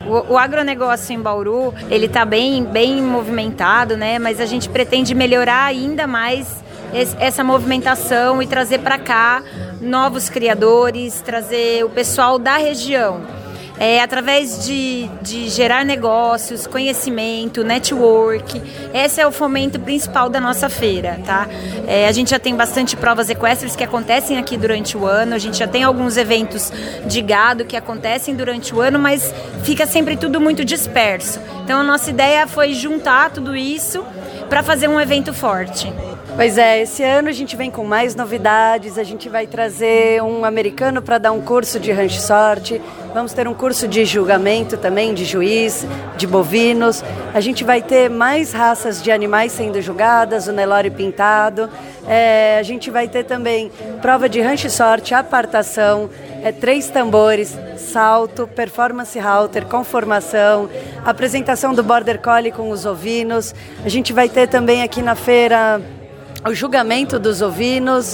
O agronegócio em Bauru, ele está bem movimentado, né? Mas a gente pretende melhorar ainda mais essa movimentação e trazer para cá novos criadores, trazer o pessoal da região. Através de gerar negócios, conhecimento, network. Esse é o fomento principal da nossa feira, tá? A gente já tem bastante provas equestres que acontecem aqui durante o ano, a gente já tem alguns eventos de gado que acontecem durante o ano, mas fica sempre tudo muito disperso. Então a nossa ideia foi juntar tudo isso para fazer um evento forte. Pois é, esse ano a gente vem com mais novidades, a gente vai trazer um americano para dar um curso de rancho sorte, vamos ter um curso de julgamento também, de juiz, de bovinos, a gente vai ter mais raças de animais sendo julgadas, o Nelore pintado, a gente vai ter também prova de rancho sorte, apartação, 3 tambores, salto, performance halter, conformação, apresentação do Border Collie com os ovinos, a gente vai ter também aqui na feira o julgamento dos ovinos,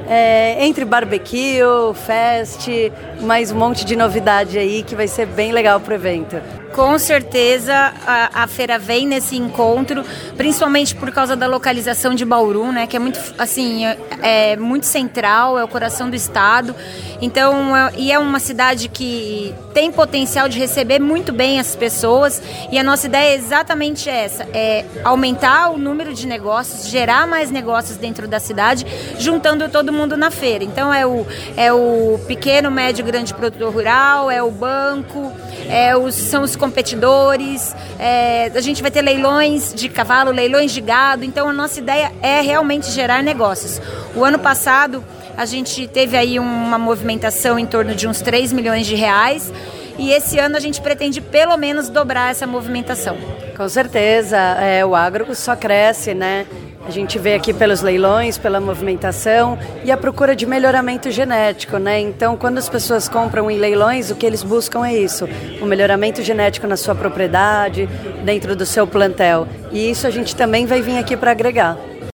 entre barbecue, fest, mais um monte de novidade aí que vai ser bem legal pro evento. Com certeza a feira vem nesse encontro, principalmente por causa da localização de Bauru, né, que é muito, assim, muito central, é o coração do estado. Então, é uma cidade que tem potencial de receber muito bem as pessoas, e a nossa ideia é exatamente essa, aumentar o número de negócios, gerar mais negócios dentro da cidade, juntando todo mundo na feira. Então é o pequeno, médio, grande produtor rural, é o banco, são os competidores, a gente vai ter leilões de cavalo, leilões de gado, então a nossa ideia é realmente gerar negócios. O ano passado a gente teve aí uma movimentação em torno de uns 3 milhões de reais, e esse ano a gente pretende pelo menos dobrar essa movimentação. Com certeza, o agro só cresce, né? A gente vê aqui pelos leilões, pela movimentação e a procura de melhoramento genético, né? Então, quando as pessoas compram em leilões, o que eles buscam é isso, o melhoramento genético na sua propriedade, dentro do seu plantel. E isso a gente também vai vir aqui para agregar.